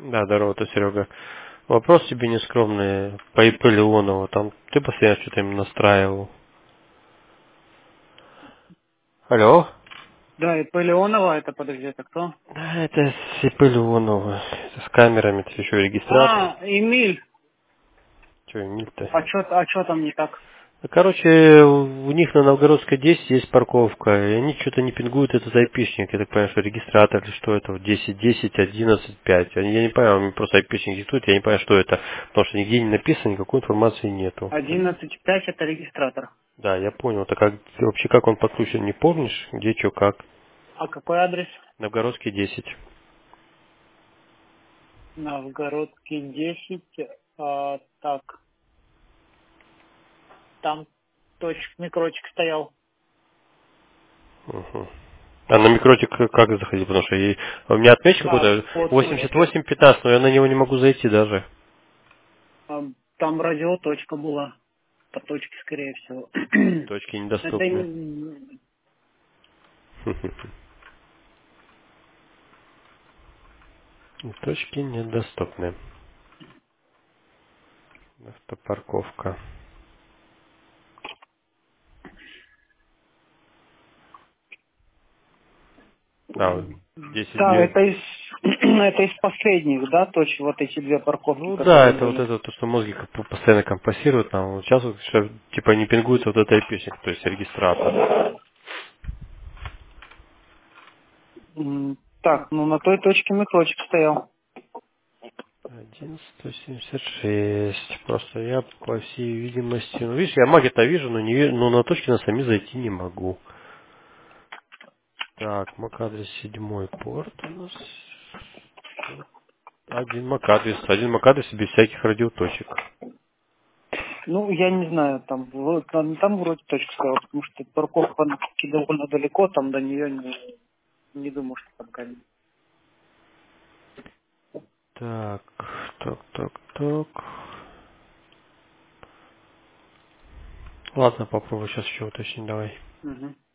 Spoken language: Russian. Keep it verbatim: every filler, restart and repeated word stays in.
Да, здорово, это Серега. Вопрос тебе нескромный по И П Леонова. Там ты постоянно что-то им настраивал. Алло? Да, и Леонова, это, подожди, это кто? Да, это с И П Леонова. Это с камерами, это еще регистратор. А, Эмиль. Че, Эмиль-то? А что а чё там не так? Ну, короче, у них на Новгородской десять есть парковка, и они что-то не пингуют этот айпишник. Я так понимаю, что регистратор или что это, вот десять десять одиннадцать пять. Они- Я не понимаю, мне просто айпишник диктует, я не понимаю, что это, потому что нигде не написано, никакой информации нету. одиннадцать пять это регистратор. Да, я понял. Так как, вообще как он подключен, не помнишь? Где, что, как? А какой адрес? Новгородский десять. Новгородский десять. А, так, там точек, микротик стоял. Угу. А на микротик как заходить? Потому что и- у меня отмечен А, какой-то вот, восемьдесят восемь пятнадцать, но я на него не могу зайти даже. а, там радиоточка была. По точке, скорее всего. Точки Это недоступны. м, Точки недоступны. Автопарковка. А, вот десять да, две. это из это из последних, да, точек, вот эти две парковки, Ну да, которые это вот были. это то, что мозги как бы постоянно компасируют нам. Вот сейчас вот всё, типа не пингуется вот эта айпишник, то есть регистратор. М, Так, ну на той точке микрочек стоял. один сто семьдесят шесть. Просто я, по всей видимости... Ну, видишь, я маги-то вижу, но, не, ви- но на точки на сами зайти не могу. Так, мак-адрес седьмой порт у нас. Вот один мак-адрес. Один мак-адрес без всяких радиоточек. Ну, я не знаю, там, вро- там, там вроде точка стояла, потому что парковка она таки довольно далеко, там до нее не, не думаю, что там камень. Так, так, так, так. Ладно, попробую сейчас еще уточнить, давай. Мгм.